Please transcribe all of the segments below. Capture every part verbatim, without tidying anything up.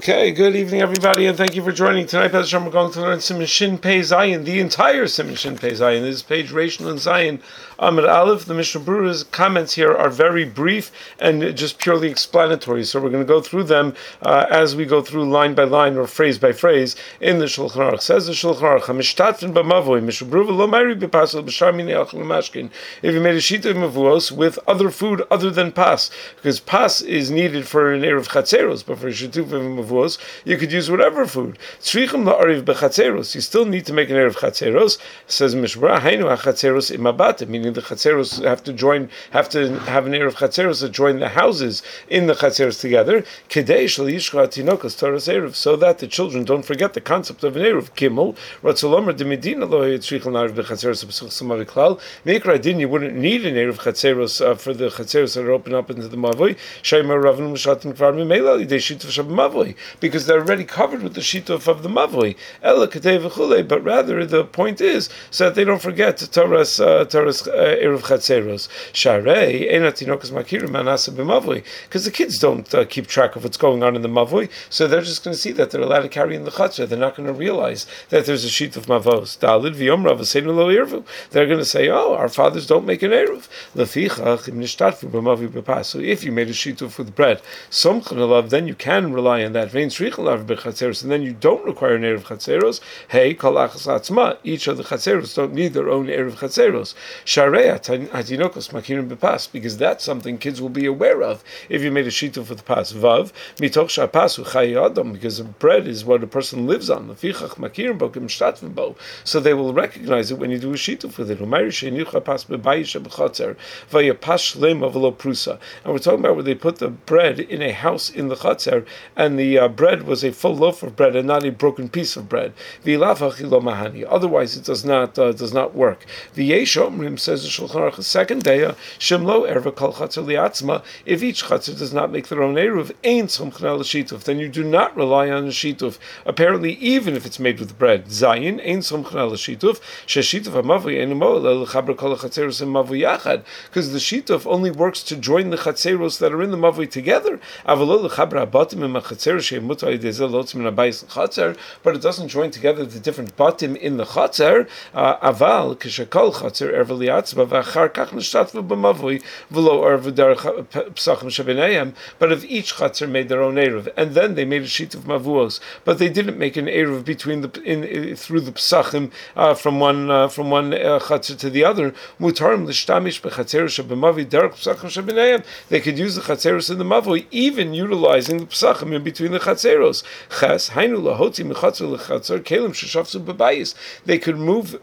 Okay, good evening, everybody, and thank you for joining. Tonight, Bez Hashem, we're going to learn Siman Shin Pei Zayin, the entire Siman Shin Pei Zayin. This is page Rishon and Zayin, Amud Aleph. The Mishnah Berurah's comments here are very brief and just purely explanatory, so we're going to go through them uh, as we go through line by line or phrase by phrase in the Shulchan Aruch. Says the Shulchan Aruch, HaMishtatfen b'mavoi, Mishnah Berurah lo ma'iri b'pasel b'shar minei achal u'mashkin. If you made a shita of mavuos with other food other than pas, because pas is needed for an erev chatzeros, but for a shituf of mavuos, you could use whatever food. Tzrichim la'ariv b'chatzeros. You still need to make an erev chatzeros. Says Mishnah Berurah, hainu ha'chatzeros imabatim, meaning the chatzeros have to join, have to have an erev chatzeros to join the houses in the chatzeros together. Kedei shel yishcha tinokas toras erev, so that the children don't forget the concept of an erev. Gimel ratzolomer demedina lo yitzrichim la'ariv b'chatzeros b'such samavi klal. Mikra din, you wouldn't need an erev chatzeros uh, for the chatzeros that are open up into the mavoi. Shayma ravim m'shatim kvar mimela lidei shituf shab mavoi, because they're already covered with the shituf of the mavoi. Ela ketei v'chulei, but rather the point is so that they don't forget Torah's uh, Torah's uh, erev chatzeros. Sharei ena tinokas makirim manasa b'mavoi, because the kids don't uh, keep track of what's going on in the mavoi, so they're just going to see that they're allowed to carry in the chatzar. They're not going to realize that there's a sheet of mavos. Dalid v'yomra v'seinu lo irvu. They're going to say, "Oh, our fathers don't make an eruv." Lefichach im nishtatfu b'mavi b'pas. So if you made a shituf with bread, somchan alav, then you can rely on that. Vein tzrichel alav b'chatzeros, and then you don't require an eruv chatzeros. Hey, kol achas atzma. Each of the chatzeros don't need their own eruv chatzeros. Sharei hatinokos makirim b'pas, because that's something kids will be aware of if you made a shituf with pas. Vav mitoch shapasu chayi adam, because bread is what a person lives on. Lefichach makirim bo kimshtatfu bo, so they will recognize it when you do a shituf with it. Umayri sheinicha pas b'bayis sheb'chatzer vayapash lema v'lo prusa. And we're talking about where they put the bread in a house in the chatzer, and the uh, bread was a full loaf of bread and not a broken piece of bread. V'ilafach ilo mahani. Otherwise, it does not uh, does not work. V'yesh omrim, says the Shulchan Aruch, second day, shemlo erva kol chatzer liatzma. If each chatzer does not make their own eruv, ein tzomchna l'shituf, then you do not rely on the shituf. Apparently, even if it's made with bread, zayin ein tzomchna l'shituf, sheshituf ha'mavui ein mo lechaber kol chatzeros and mavui yachad, because the shituf only works to join the chatzeros that are in the mavui together. Avalo lechaber habatim im chatzeros she'mutar yidezeh lotzim in abayis chatzer, but it doesn't join together the different batim in the chatzer. Aval kishakol chatzer erva liatzma v'achar kach nishtatvu b'mavui v'lo erva derech psachim shebenayim. But if each chatzer made their own eruv, and then they made a sheet of mavuos, but they didn't make an eruv between the in, in through the psachim uh, from one uh, from one uh, chatzer to the other, mutarim l'shtamish b'chatzeros shebemavi derech psachim shebenayim. They could use the chatzeros in the mavui, even utilizing the psachim in between the chatzeros. Ches hainu lahoti mechatzer lechatzer kelim sheshafsu b'bayis. They could move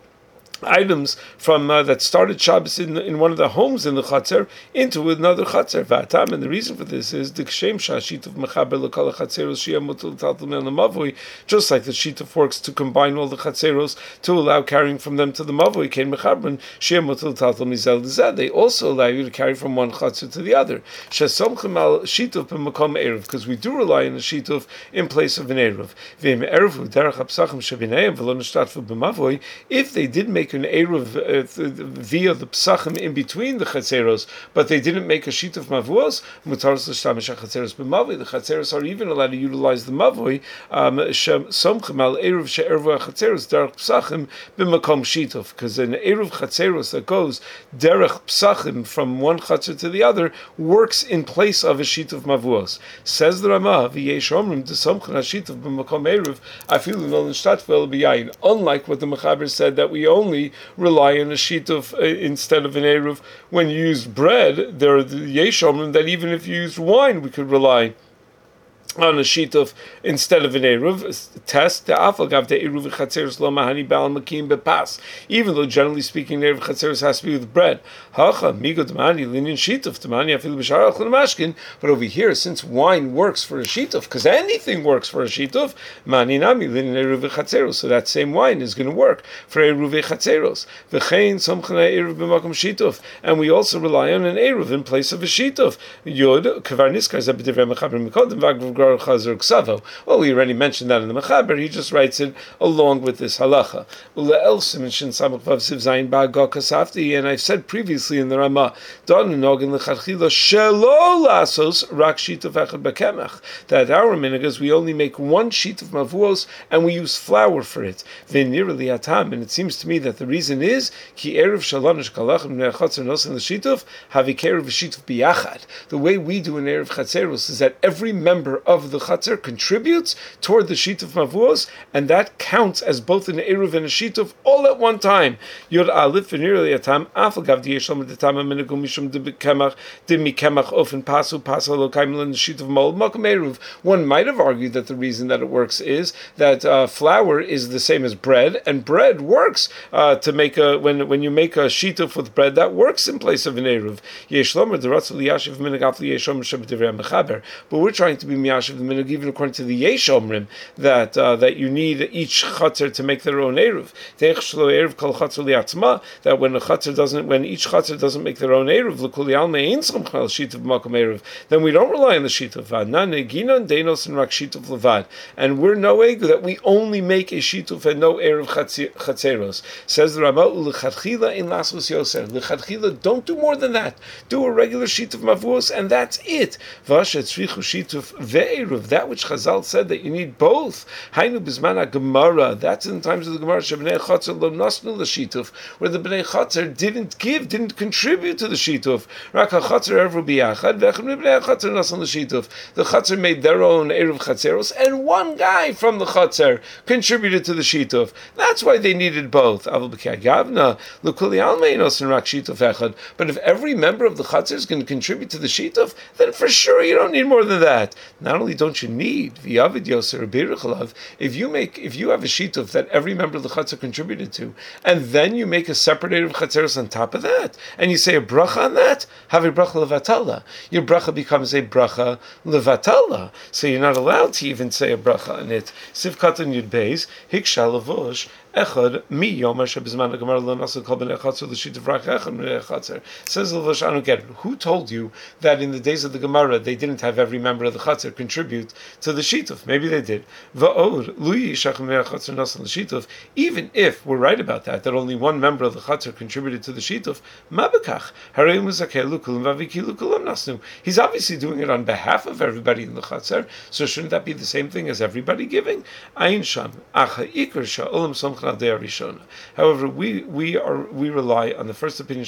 items from uh, that started Shabbos in, in one of the homes in the Chatzer into another Chatzer. V'atam, and the reason for this is the Kshem Shashit of Mechaber L'Kol HaChatzeros Shia Mutul Taltum El Mavui, just like the Shituf works to combine all the Chatzeros to allow carrying from them to the Mavui. Kein Mechabren Shia Mutul Taltum Izel D'Zeh. They also allow you to carry from one Chatzer to the other. Shesomchem Al Shituf B'Makom Erev, because we do rely on the Shituf in place of an Erev. V'im Erev Derech HaPsachim Shebineim V'lo Nishtatfu B'Mavui. If they did make an eruv uh, via the psachim in between the chatzeros, but they didn't make a sheet of mavuos, mutaros l'shtamish chatzeros b'mavui. The chatzeros are even allowed to utilize the mavui. Somchem al eruv she'ervu chatzeros derech psachim b'makom shituf, because an eruv chatzeros that goes derech psachim from one chatzer to the other works in place of a sheet of mavuos. Says the Ramah, v'yesh omrim d'somchem hashituf b'makom eruv afilu no l'shtatfu b'yayin. Unlike what the Mechaber said that we only rely on a sheet of uh, instead of an eruv. When you use bread, there are the yeshomim that even if you used wine, we could rely on a sheet of instead of an eruv. Test the afagav the eruv chatzeros lo mahani bal makim bepas. Even though generally speaking, the eruv chatzeros has to be with bread. Hacha migo demani linin sheet of demani afil b'shar achol mashkin. But over here, since wine works for a sheet of, because anything works for a sheet of, mani nami linin eruv chatzeros. So that same wine is going to work for eruv chatzeros. V'chein somchana eruv b'makom sheet of, and we also rely on an eruv in place of a sheet of. Yod kavar niskar zeh b'divrei mechaber mikodem v'agvav Gar Chazar Ksavo. Well, we already mentioned that in the Mechaber. He just writes it along with this halacha. And I've said previously in the Ramah that our minhag we only make one sheet of mavuos and we use flour for it. And it seems to me that the reason is ki erev shalonish kalachim ne'achatzer nosen l'shituf havi kerev v'shituf biyachad. The way we do in erev chatzeros is that every member of the chatzer contributes toward the shituf mavuos, and that counts as both an erev and a shituf all at one time. Yod alif v'nirli atam afal gav diyeshom detam minhagum mishum dibikemach dimikemach ofen pasu pasu lokaim l'shituf shituf mol makom erev. One might have argued that the reason that it works is that uh, flour is the same as bread, and bread works uh, to make a when when you make a shituf with bread, that works in place of an eruv. But we're trying to be miyashiv the minhag even according to the yesh omrim that uh, that you need each chatzar to make their own eruv. That when a chatzar doesn't, when each chatzar doesn't make their own eruv, then we don't rely on the shituf. And we're knowing that we only make a shituf and no eruv chatzeros. Says the Ramah, l'chadchila in lasos yoser. L'chadchila, don't do more than that. Do a regular shituf mavuos, and that's it. Vashet tzrichu shituf ve'eruv. That which Chazal said that you need both. Hainu bizman Gemara. That's in the times of the Gemara. Shebnei chatzer lo nasnu l'shituf, where the bnei chatzer didn't give, didn't contribute to the shituf. Rak hachatzer erev biyachad ve'echad bnei chatzer nasnu l'shituf. The chatzer made their own eruv chatzeros, and one guy from the chatzer contributed to the shituf. That's why they needed both. But if every member of the chatzar is going to contribute to the shituf, then for sure you don't need more than that. Not only don't you need if you make if you have a shituf that every member of the chatzar contributed to, and then you make a separate eruv chatzeros on top of that, and you say a bracha on that, have a bracha levatala. Your bracha becomes a bracha levatala. So you're not allowed to even say a bracha on it. Sivkatan Yud Beis Hikshal Lavush Echad mi yomer shebizman Gemara lo nasu kol bnei chatzer l'shituf rak echad bnei chatzer. Says the Lavush, I don't get it. Who told you that in the days of the Gemara they didn't have every member of the chatzer contribute to the shituf? Maybe they did. Va'od lu yishach bnei chatzer nasu l'shituf. Even if we're right about that, that only one member of the chatzer contributed to the shituf, ma bekach harei muzakelu kulam vavikilu kulam nasnu. He's obviously doing it on behalf of everybody in the chatzer. So shouldn't that be the same thing as everybody giving? Ayin sham acha ikar sha'olam somch. However, we we are we rely on the first opinion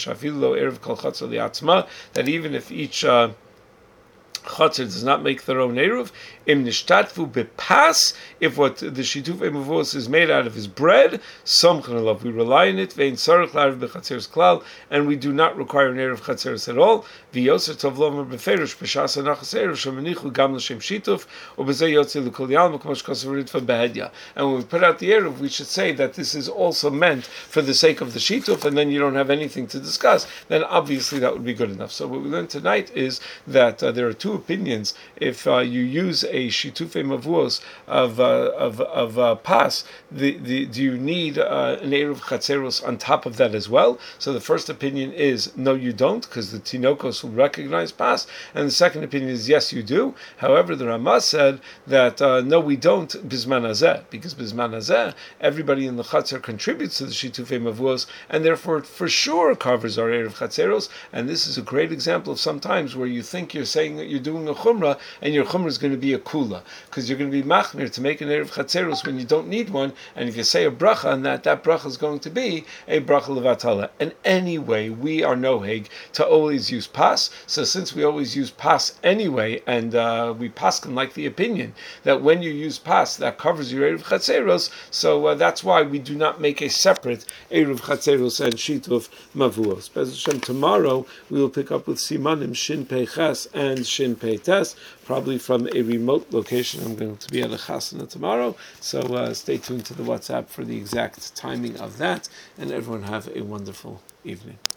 that even if each uh, chatzar does not make their own eruv, im nishtatfu bepas, if what the shituf emuvos is made out of is bread, somchan alav, we rely on it, vein sarich la'ariv bechatzeres klal, and we do not require an eruv chatzeres at all. V'yoser tov lomer beferish b'shas anachas eruv shemanichu gam l'shem shituf, ubezeh yotze l'kol yalma k'mosh kasavurit v'behedya. And when we put out the eruv, we should say that this is also meant for the sake of the shituf, and then you don't have anything to discuss. Then obviously that would be good enough. So what we learned tonight is that uh, there are two opinions. If uh, you use a shitufei mavuos of uh, of of uh, pas, the, the do you need uh, an eruv chatzeros on top of that as well? So the first opinion is no, you don't, because the tinokos will recognize pas, and the second opinion is yes, you do. However, the Ramah said that uh, no, we don't bisman hazeh, because bisman hazeh everybody in the chatzer contributes to the shitufei mavuos, and therefore it for sure covers our eruv chatzeros. And this is a great example of sometimes where you think you're saying that you're doing a chumrah, and your chumrah is going to be a kula, because you're going to be machmir to make an eruv chatzeros when you don't need one, and if you say a bracha on that, that bracha is going to be a bracha levatala. And anyway, we are noheg to always use pas, so since we always use pas anyway, and uh, we paskin like the opinion that when you use pas, that covers your eruv chatzeros, so uh, that's why we do not make a separate eruv chatzeros and shituf mavuos. Be'ez Hashem, tomorrow we will pick up with simanim shin pei ches and shin pei tes, probably from a remote location. I'm going to be at a chasana tomorrow, so uh, stay tuned to the WhatsApp for the exact timing of that, and everyone have a wonderful evening.